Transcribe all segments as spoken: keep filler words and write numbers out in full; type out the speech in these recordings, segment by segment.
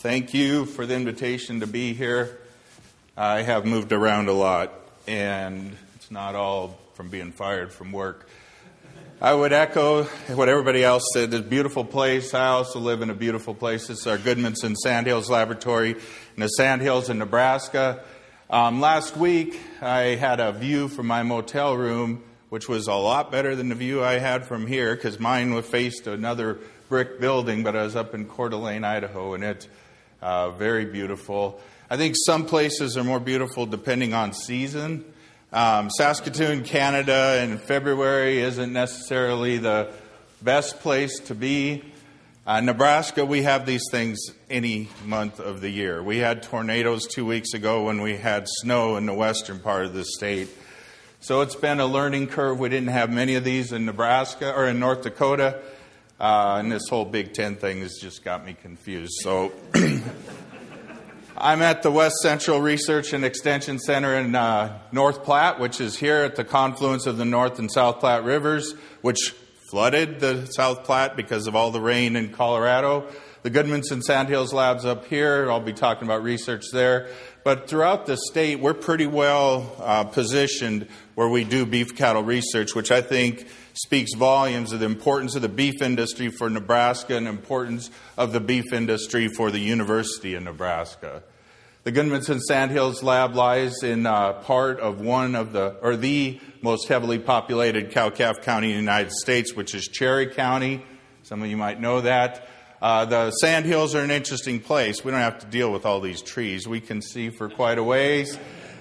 thank you for the invitation to be here. I have moved around a lot, and it's not all from being fired from work. I would echo what everybody else said. It's a beautiful place. I also live in a beautiful place. It's our Goodmanson Sandhills Laboratory in the Sandhills in Nebraska. Um, last week, I had a view from my motel room, which was a lot better than the view I had from here, because mine was faced another brick building, but I was up in Coeur d'Alene, Idaho, and it's uh, very beautiful. I think some places are more beautiful depending on season. Um, Saskatoon, Canada, in February isn't necessarily the best place to be. Uh, Nebraska, we have these things any month of the year. We had tornadoes two weeks ago when we had snow in the western part of the state. So it's been a learning curve. We didn't have many of these in Nebraska or in North Dakota. Uh, and this whole Big Ten thing has just got me confused. So I'm at the West Central Research and Extension Center in uh, North Platte, which is here at the confluence of the North and South Platte Rivers, which flooded the South Platte because of all the rain in Colorado. The Goodmanson Sandhills Lab's up here. I'll be talking about research there. But throughout the state, we're pretty well uh, positioned where we do beef cattle research, which I think speaks volumes of the importance of the beef industry for Nebraska and the importance of the beef industry for the University of Nebraska. The Goodmanson Sandhills Lab lies in uh, part of one of the, or the most heavily populated cow-calf county in the United States, which is Cherry County. Some of you might know that. Uh, the Sandhills are an interesting place. We don't have to deal with all these trees. We can see for quite a ways.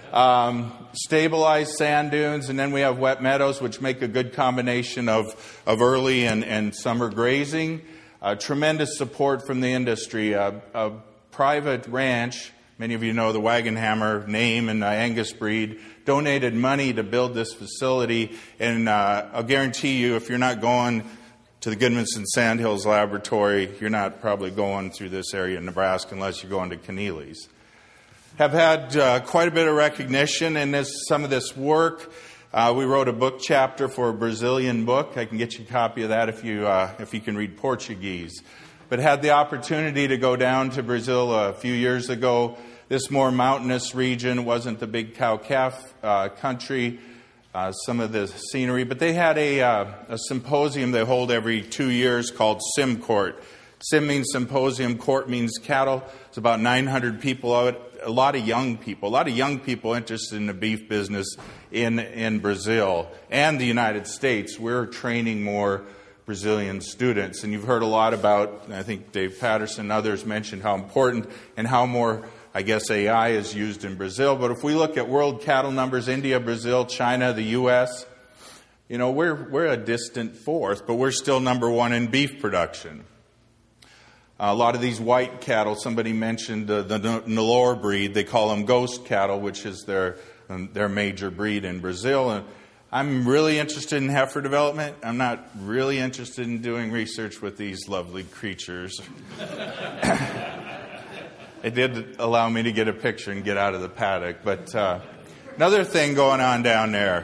Um, stabilized sand dunes, and then we have wet meadows, which make a good combination of, of early and, and summer grazing. Uh, tremendous support from the industry. Uh, a private ranch, many of you know the Wagon Hammer name and the Angus breed, donated money to build this facility. And uh, I'll guarantee you, if you're not going to the Goodmanson Sandhills Laboratory, you're not probably going through this area in Nebraska unless you're going to Keneally's. Have had uh, quite a bit of recognition in this, some of this work. Uh, we wrote a book chapter for a Brazilian book. I can get you a copy of that if you uh, if you can read Portuguese. But had the opportunity to go down to Brazil a few years ago. This more mountainous region wasn't the big cow-calf uh, country. Uh, some of the scenery, but they had a, uh, a symposium they hold every two years called SimCourt. Sim means symposium, court means cattle. It's about nine hundred people of it. A lot of young people, a lot of young people interested in the beef business in, in Brazil and the United States. We're training more Brazilian students. And you've heard a lot about, I think Dave Patterson and others mentioned how important and how more, I guess, A I is used in Brazil. But if we look at world cattle numbers, India, Brazil, China, the U S, you know, we're, we're a distant fourth, but we're still number one in beef production. A lot of these white cattle, somebody mentioned uh, the Nelore breed. They call them ghost cattle, which is their um, their major breed in Brazil. And I'm really interested in heifer development. I'm not really interested in doing research with these lovely creatures. It did allow me to get a picture and get out of the paddock. But uh, another thing going on down there.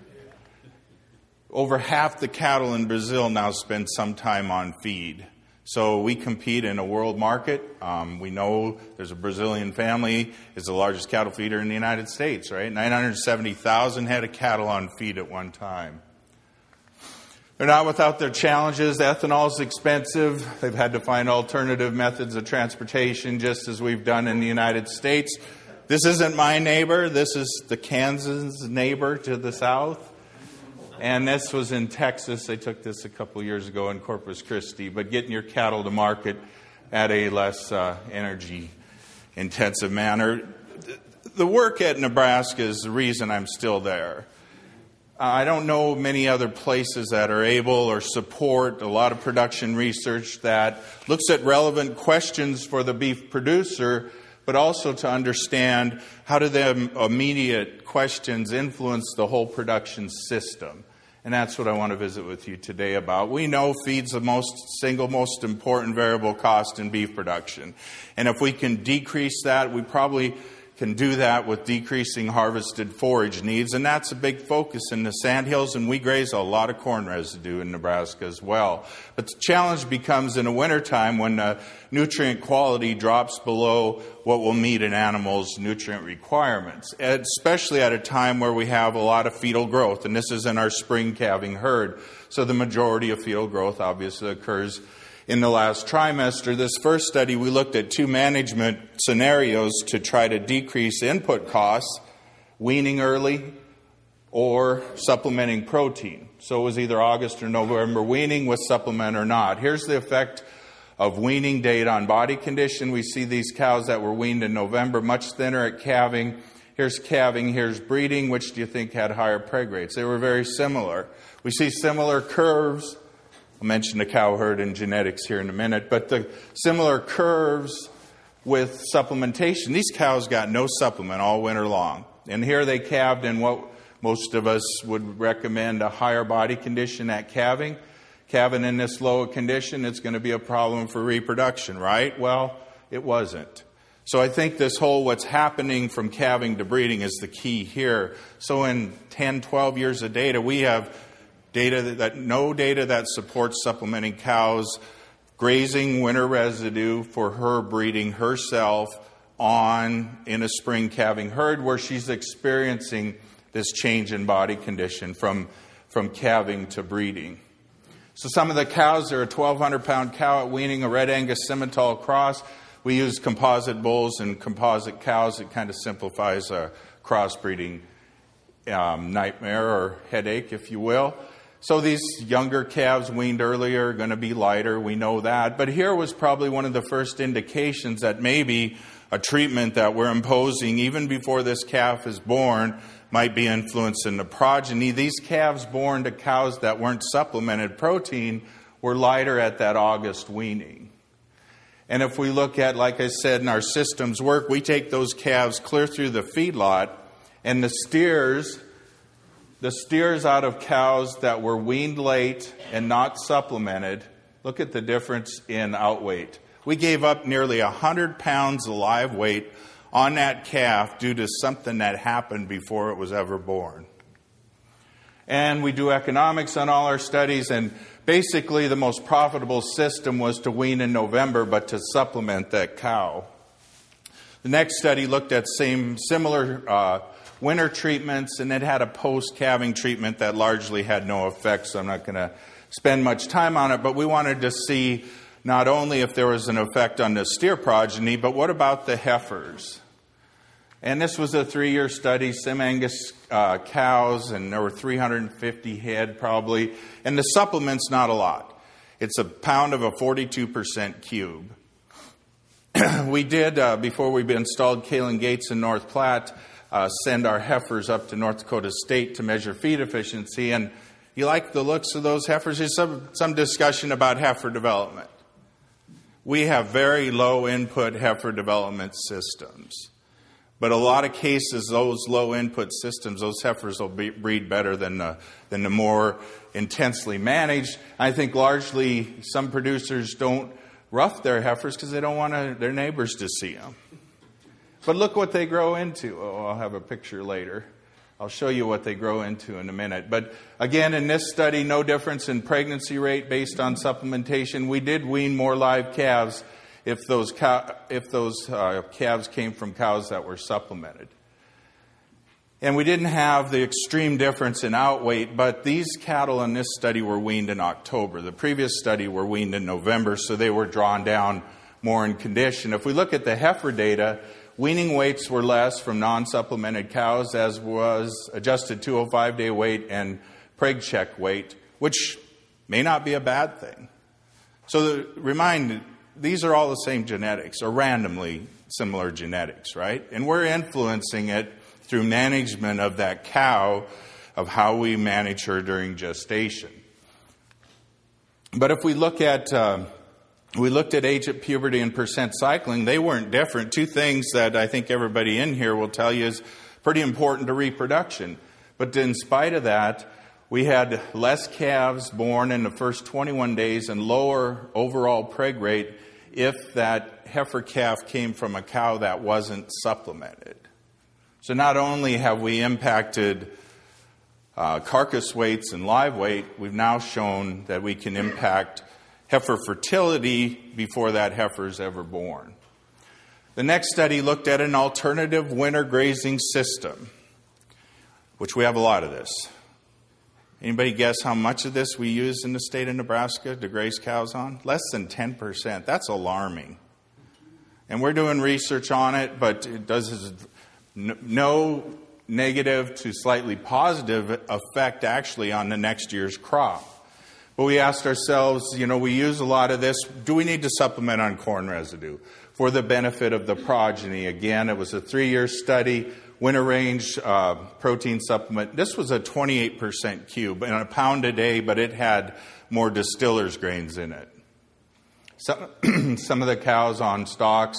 Over half the cattle in Brazil now spend some time on feed. So we compete in a world market. Um, we know there's a Brazilian family is the largest cattle feeder in the United States, right? nine hundred seventy thousand head of cattle on feed at one time. They're not without their challenges. Ethanol is expensive. They've had to find alternative methods of transportation, just as we've done in the United States. This isn't my neighbor. This is the Kansas neighbor to the south. And this was in Texas. They took this a couple of years ago in Corpus Christi. But getting your cattle to market at a less uh, energy-intensive manner. The work at Nebraska is the reason I'm still there. I don't know many other places that are able or support a lot of production research that looks at relevant questions for the beef producer, but also to understand how do the immediate questions influence the whole production system. And that's what I want to visit with you today about. We know feed's the most single most important variable cost in beef production. And if we can decrease that, we probably can do that with decreasing harvested forage needs, and that's a big focus in the Sandhills, and we graze a lot of corn residue in Nebraska as well. But the challenge becomes in the wintertime when the nutrient quality drops below what will meet an animal's nutrient requirements, especially at a time where we have a lot of fetal growth, and this is in our spring calving herd. So the majority of fetal growth obviously occurs in the last trimester. This first study, we looked at two management scenarios to try to decrease input costs, weaning early or supplementing protein. So it was either August or November weaning with supplement or not. Here's the effect of weaning data on body condition. We see these cows that were weaned in November, much thinner at calving. Here's calving, here's breeding. Which do you think had higher preg rates? They were very similar. We see similar curves. I'll mention the cow herd and genetics here in a minute, but the similar curves with supplementation. These cows got no supplement all winter long. And here they calved in what most of us would recommend a higher body condition at calving. Calving in this low condition, it's going to be a problem for reproduction, right? Well, it wasn't. So I think this whole what's happening from calving to breeding is the key here. So in ten, twelve years of data, we have data that, that no data that supports supplementing cows grazing winter residue for her breeding herself on in a spring calving herd where she's experiencing this change in body condition from, from calving to breeding. So some of the cows are a twelve hundred pound cow at weaning, a Red Angus Simmental cross. We use composite bulls and composite cows. It kind of simplifies a crossbreeding um, nightmare or headache, if you will. So these younger calves weaned earlier are going to be lighter. We know that. But here was probably one of the first indications that maybe a treatment that we're imposing even before this calf is born might be influencing the progeny. These calves born to cows that weren't supplemented protein were lighter at that August weaning. And if we look at, like I said, in our systems work, we take those calves clear through the feedlot, and the steers... The steers out of cows that were weaned late and not supplemented, look at the difference in outweight. We gave up nearly one hundred pounds of live weight on that calf due to something that happened before it was ever born. And we do economics on all our studies, and basically the most profitable system was to wean in November, but to supplement that cow. The next study looked at same similar uh, winter treatments, and it had a post-calving treatment that largely had no effect, so I'm not going to spend much time on it, but we wanted to see not only if there was an effect on the steer progeny, but what about the heifers? And this was a three-year study, Sim Angus uh, cows, and there were three hundred fifty head probably, and the supplement's not a lot. It's a pound of a forty-two percent cube. We did, uh, before we installed Kalen Gates in North Platte, Uh, send our heifers up to North Dakota State to measure feed efficiency. And you like the looks of those heifers? There's some, some discussion about heifer development. We have very low input heifer development systems. But a lot of cases, those low input systems, those heifers will be, breed better than the, than the more intensely managed. I think largely some producers don't rough their heifers because they don't want to, their neighbors to see them. But look what they grow into. Oh, I'll have a picture later. I'll show you what they grow into in a minute. But again, in this study, no difference in pregnancy rate based on supplementation. We did wean more live calves if those cow, if those uh, calves came from cows that were supplemented. And we didn't have the extreme difference in outweight, but these cattle in this study were weaned in October. The previous study were weaned in November, so they were drawn down more in condition. If we look at the heifer data, weaning weights were less from non-supplemented cows, as was adjusted two oh five day weight and preg check weight, which may not be a bad thing. So the, remind, these are all the same genetics, or randomly similar genetics, right? And we're influencing it through management of that cow, of how we manage her during gestation. But if we look at... Uh, We looked at age at puberty and percent cycling. They weren't different. Two things that I think everybody in here will tell you is pretty important to reproduction. But in spite of that, we had less calves born in the first twenty-one days and lower overall preg rate if that heifer calf came from a cow that wasn't supplemented. So not only have we impacted uh, carcass weights and live weight, we've now shown that we can impact heifer fertility before that heifer is ever born. The next study looked at an alternative winter grazing system, which we have a lot of this. Anybody guess how much of this we use in the state of Nebraska to graze cows on? Less than ten percent. That's alarming. And we're doing research on it, but it does no negative to slightly positive effect actually on the next year's crop. But we asked ourselves, you know, we use a lot of this. Do we need to supplement on corn residue for the benefit of the progeny? Again, it was a three-year study. Winter range uh, protein supplement. This was a twenty-eight percent cube and a pound a day, but it had more distiller's grains in it. Some, some of the cows on stalks,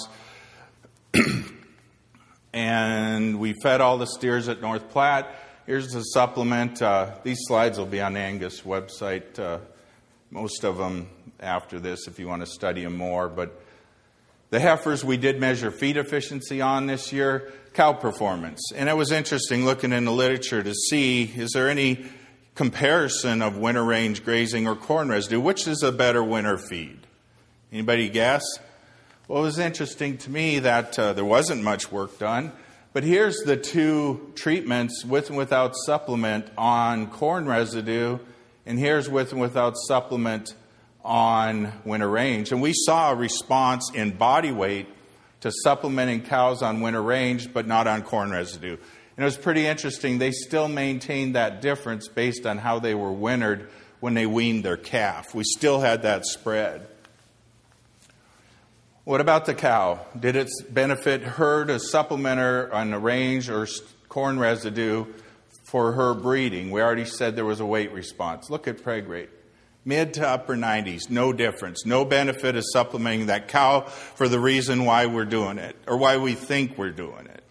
and we fed all the steers at North Platte. Here's the supplement. Uh, these slides will be on the Angus website, uh, most of them after this if you want to study them more. But the heifers we did measure feed efficiency on this year, cow performance. And it was interesting looking in the literature to see, is there any comparison of winter range grazing or corn residue? Which is a better winter feed? Anybody guess? Well, it was interesting to me that uh, there wasn't much work done. But here's the two treatments with and without supplement on corn residue, and here's with and without supplement on winter range. And we saw a response in body weight to supplementing cows on winter range, but not on corn residue. And it was pretty interesting. They still maintained that difference based on how they were wintered when they weaned their calf. We still had that spread. What about the cow? Did it benefit her to supplement her on the range or corn residue for her breeding? We already said there was a weight response. Look at preg rate. Mid to upper nineties, no difference. No benefit of supplementing that cow for the reason why we're doing it, or why we think we're doing it.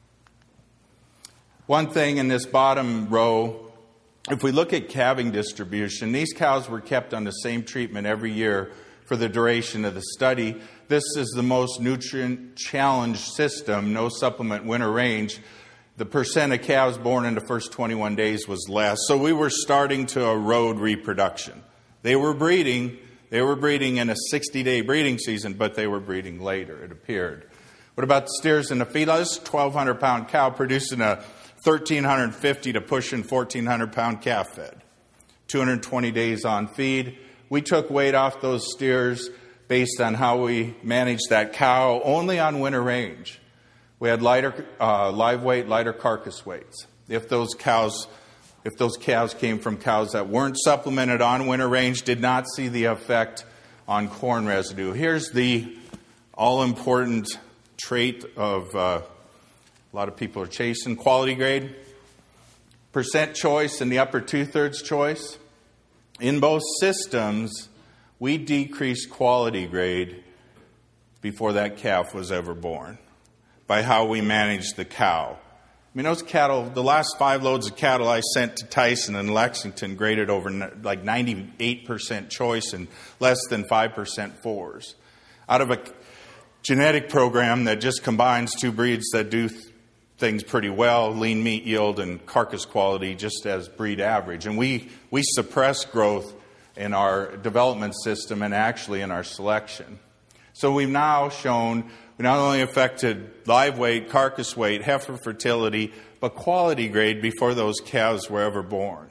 One thing in this bottom row, if we look at calving distribution, these cows were kept on the same treatment every year for the duration of the study. This is the most nutrient-challenged system, no supplement winter range. The percent of calves born in the first twenty-one days was less. So we were starting to erode reproduction. They were breeding. They were breeding in a sixty-day breeding season, but they were breeding later, it appeared. What about the steers and the feedlots? twelve hundred pound cow producing a thirteen fifty to pushing fourteen hundred pound calf fed. two hundred twenty days on feed. We took weight off those steers based on how we managed that cow only on winter range. We had lighter uh, live weight, lighter carcass weights. If those cows, if those calves came from cows that weren't supplemented on winter range, did not see the effect on corn residue. Here's the all-important trait of uh, a lot of people are chasing: quality grade, percent choice, and the upper two-thirds choice. In both systems, we decreased quality grade before that calf was ever born by how we managed the cow. I mean, those cattle, the last five loads of cattle I sent to Tyson and Lexington graded over like ninety-eight percent choice and less than five percent fours. Out of a genetic program that just combines two breeds that do th- things pretty well, lean meat yield and carcass quality, just as breed average. And we, we suppress growth in our development system and actually in our selection. So we've now shown we not only affected live weight, carcass weight, heifer fertility, but quality grade before those calves were ever born.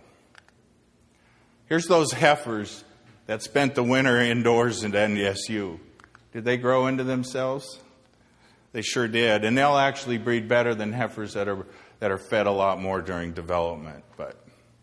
Here's those heifers that spent the winter indoors in N D S U. Did they grow into themselves? They sure did. And they'll actually breed better than heifers that are that are fed a lot more during development. But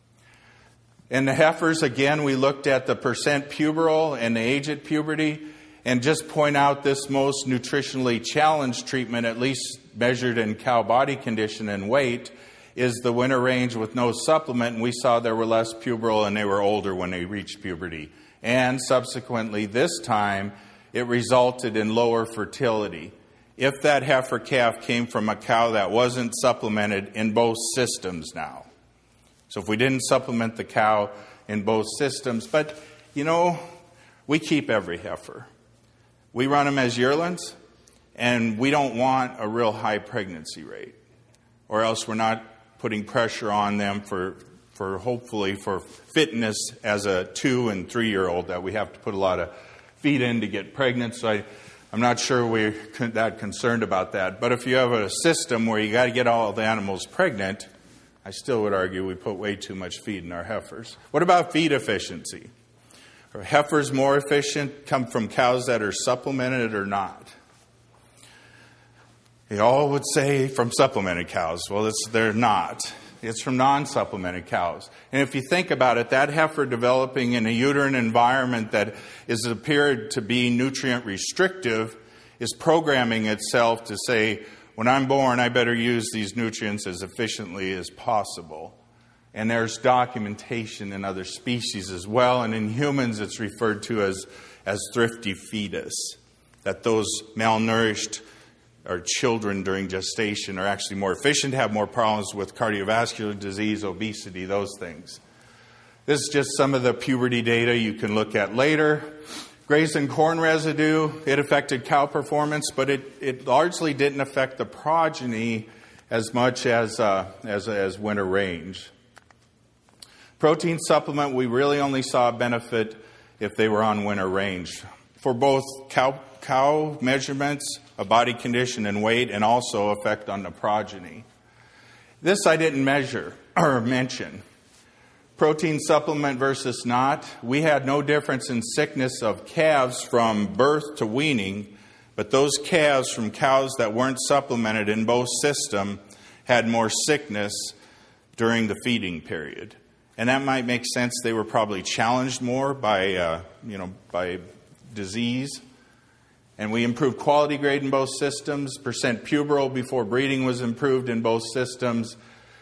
in the heifers, again, we looked at the percent puberal and the age at puberty, and just point out this most nutritionally challenged treatment, at least measured in cow body condition and weight, is the winter range with no supplement. And we saw there were less puberal and they were older when they reached puberty. And subsequently, this time, it resulted in lower fertility. If that heifer calf came from a cow that wasn't supplemented in both systems now. So if we didn't supplement the cow in both systems, but, you know, we keep every heifer. We run them as yearlings, and we don't want a real high pregnancy rate, or else we're not putting pressure on them for, for hopefully for fitness as a two and three year old that we have to put a lot of feed in to get pregnant. So I, I'm not sure we're that concerned about that. But if you have a system where you got to get all the animals pregnant, I still would argue we put way too much feed in our heifers. What about feed efficiency? Are heifers more efficient come from cows that are supplemented or not? They all would say from supplemented cows. Well, it's, they're not. It's from non-supplemented cows. And if you think about it, that heifer developing in a uterine environment that is appeared to be nutrient restrictive is programming itself to say, when I'm born, I better use these nutrients as efficiently as possible. And there's documentation in other species as well. And in humans, it's referred to as, as thrifty fetus. That those malnourished or children during gestation are actually more efficient, have more problems with cardiovascular disease, obesity, those things. This is just some of the puberty data you can look at later. Grazing corn residue, it affected cow performance, but it, it largely didn't affect the progeny as much as, uh, as, as winter range. Protein supplement, we really only saw a benefit if they were on winter range. For both cow, cow measurements of body condition and weight, and also effect on the progeny. This I didn't measure or mention. Protein supplement versus not. We had no difference in sickness of calves from birth to weaning, but those calves from cows that weren't supplemented in both systems had more sickness during the feeding period. And that might make sense. They were probably challenged more by, uh, you know, by disease. And we improved quality grade in both systems. Percent puberal before breeding was improved in both systems.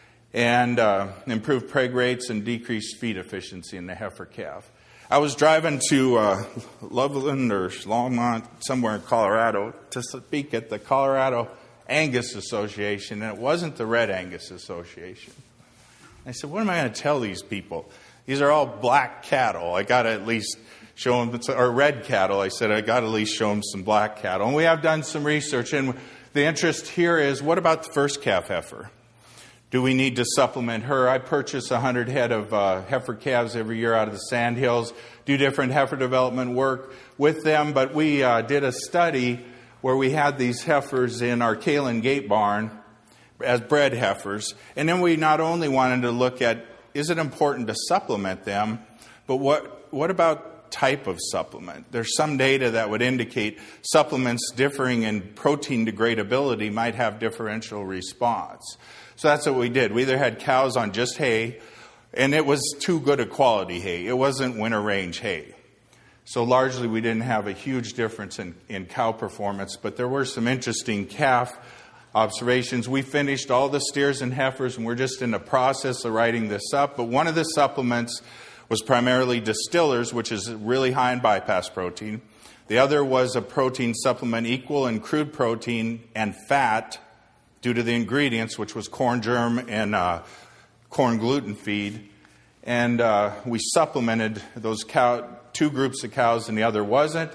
And uh, improved preg rates and decreased feed efficiency in the heifer calf. I was driving to uh, Loveland or Longmont, somewhere in Colorado, to speak at the Colorado Angus Association. And it wasn't the Red Angus Association. I said, what am I going to tell these people? These are all black cattle. I got to at least show them, or red cattle. I said, I got to at least show them some black cattle. And we have done some research. And the interest here is, what about the first calf heifer? Do we need to supplement her? I purchase one hundred head of uh, heifer calves every year out of the Sandhills, do different heifer development work with them. But we uh, did a study where we had these heifers in our Kalen Gate barn as bred heifers. And then we not only wanted to look at, is it important to supplement them, but what what about type of supplement? There's some data that would indicate supplements differing in protein degradability might have differential response. So that's what we did. We either had cows on just hay, and it was too good a quality hay. It wasn't winter range hay. So largely we didn't have a huge difference in, in cow performance, but there were some interesting calf observations. We finished all the steers and heifers, and we're just in the process of writing this up. But one of the supplements was primarily distillers, which is really high in bypass protein. The other was a protein supplement equal in crude protein and fat due to the ingredients, which was corn germ and uh, corn gluten feed. And uh, we supplemented those cow, two groups of cows, and the other wasn't.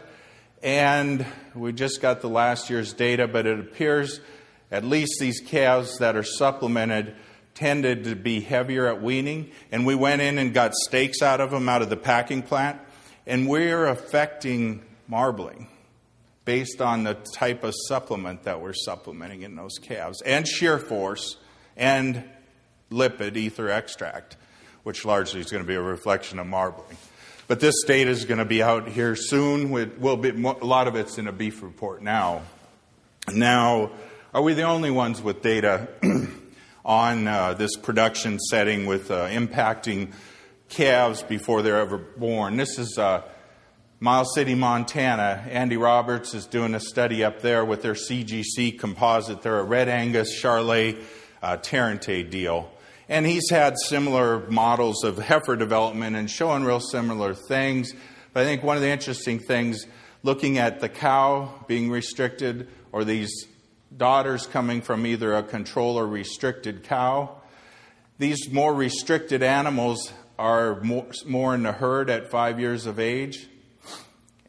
And we just got the last year's data, but it appears at least these calves that are supplemented tended to be heavier at weaning. And we went in and got steaks out of them out of the packing plant. And we're affecting marbling based on the type of supplement that we're supplementing in those calves. And shear force and lipid ether extract, which largely is going to be a reflection of marbling. But this data is going to be out here soon. We'll be, a lot of it's in a beef report now. Now, are we the only ones with data on uh, this production setting with uh, impacting calves before they're ever born? This is uh, Miles City, Montana. Andy Roberts is doing a study up there with their C G C composite. They're a Red Angus, Charolais, uh, Tarente deal. And he's had similar models of heifer development and showing real similar things. But I think one of the interesting things, looking at the cow being restricted or these daughters coming from either a control or restricted cow, these more restricted animals are more, more in the herd at five years of age.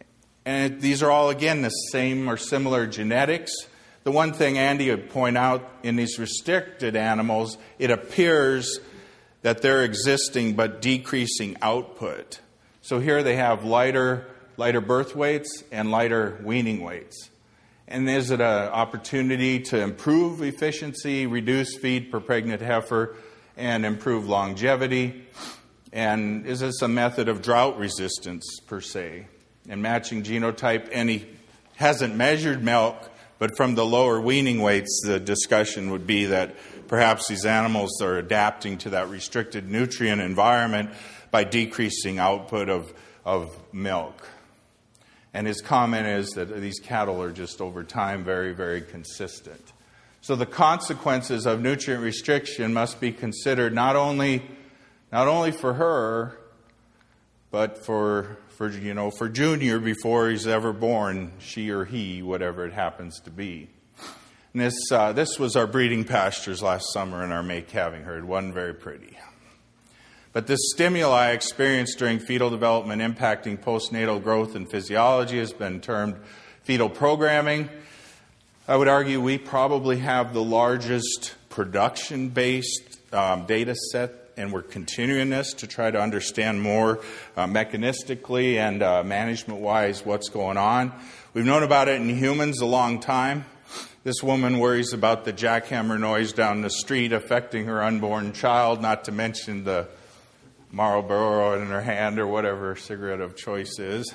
And it, these are all, again, the same or similar genetics. The one thing Andy would point out in these restricted animals, it appears that they're existing but decreasing output. So here they have lighter, lighter birth weights and lighter weaning weights. And is it an opportunity to improve efficiency, reduce feed per pregnant heifer, and improve longevity? And is this a method of drought resistance, per se, and matching genotype? And he hasn't measured milk, but from the lower weaning weights, the discussion would be that perhaps these animals are adapting to that restricted nutrient environment by decreasing output of, of milk. And his comment is that these cattle are just over time very, very consistent. So the consequences of nutrient restriction must be considered not only not only for her, but for for you know for Junior before he's ever born, she or he, whatever it happens to be. And this uh, this was our breeding pastures last summer in our May calving herd. Wasn't very pretty. But this stimuli experienced during fetal development impacting postnatal growth and physiology has been termed fetal programming. I would argue we probably have the largest production-based um, data set, and we're continuing this to try to understand more uh, mechanistically and uh, management-wise what's going on. We've known about it in humans a long time. This woman worries about the jackhammer noise down the street affecting her unborn child, not to mention the Marlboro in her hand or whatever her cigarette of choice is.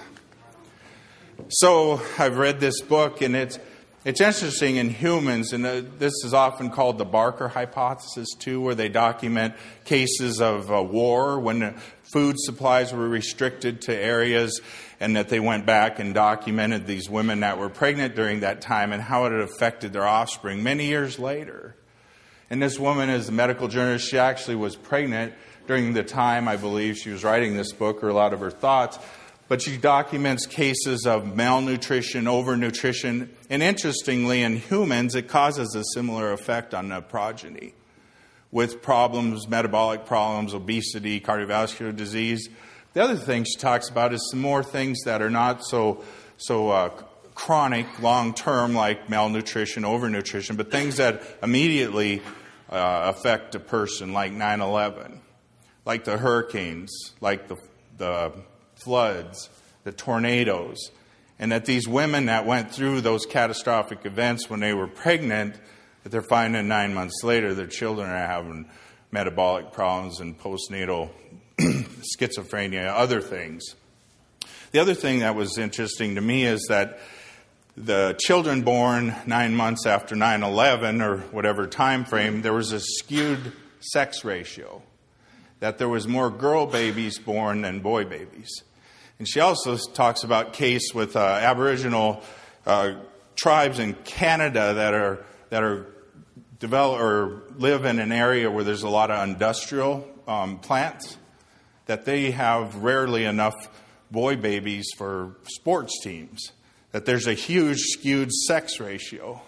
So I've read this book, and it's it's interesting in humans, and uh, this is often called the Barker hypothesis too, where they document cases of uh, war when uh, food supplies were restricted to areas, and that they went back and documented these women that were pregnant during that time and how it had affected their offspring many years later. And this woman, as a medical journalist, she actually was pregnant during the time, I believe, she was writing this book, or a lot of her thoughts. But she documents cases of malnutrition, overnutrition. And interestingly, in humans, it causes a similar effect on the progeny with problems, metabolic problems, obesity, cardiovascular disease. The other thing she talks about is some more things that are not so, so uh, chronic, long-term, like malnutrition, overnutrition, but things that immediately uh, affect a person, like nine eleven. Like the hurricanes, like the, the floods, the tornadoes, and that these women that went through those catastrophic events when they were pregnant, that they're finding nine months later their children are having metabolic problems and postnatal schizophrenia, other things. The other thing that was interesting to me is that the children born nine months after nine eleven, or whatever time frame, there was a skewed sex ratio. That there was more girl babies born than boy babies. And she also talks about case with uh, Aboriginal uh, tribes in Canada that are that are develop or live in an area where there's a lot of industrial um, plants, that they have rarely enough boy babies for sports teams. That there's a huge skewed sex ratio.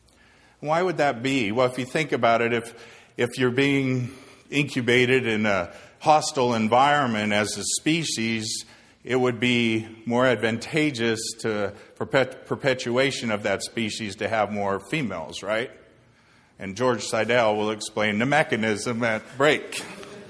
Why would that be? Well, if you think about it, if if you're being incubated in a hostile environment as a species, it would be more advantageous to perpet- perpetuation of that species to have more females, right? And George Seidel will explain the mechanism at break.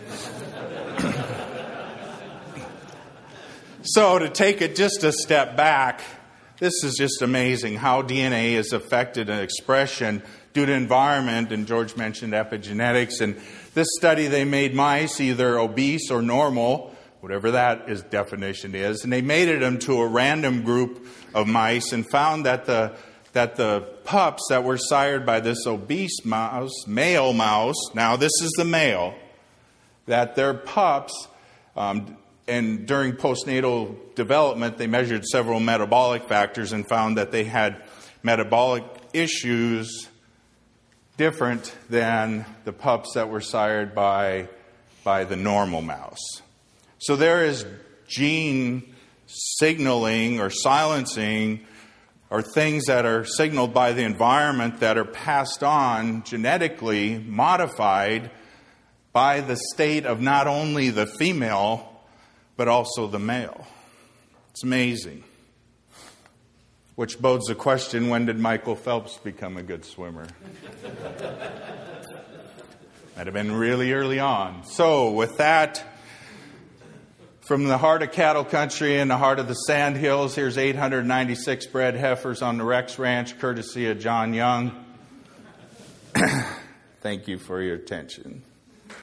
So to take it just a step back, this is just amazing how D N A is affected in expression due to environment, and George mentioned epigenetics. And this study, they made mice either obese or normal, whatever that is definition is, and they mated them to a random group of mice and found that the that the pups that were sired by this obese mouse, male mouse, now this is the male, that their pups, um, and during postnatal development, they measured several metabolic factors and found that they had metabolic issues different than the pups that were sired by, by the normal mouse. So there is gene signaling or silencing, or things that are signaled by the environment that are passed on genetically, modified by the state of not only the female, but also the male. It's amazing. which bodes the question, when did Michael Phelps become a good swimmer? Might have been really early on. So with that, from the heart of cattle country and the heart of the sand hills, here's eight hundred ninety-six bred heifers on the Rex Ranch, courtesy of John Young. Thank you for your attention.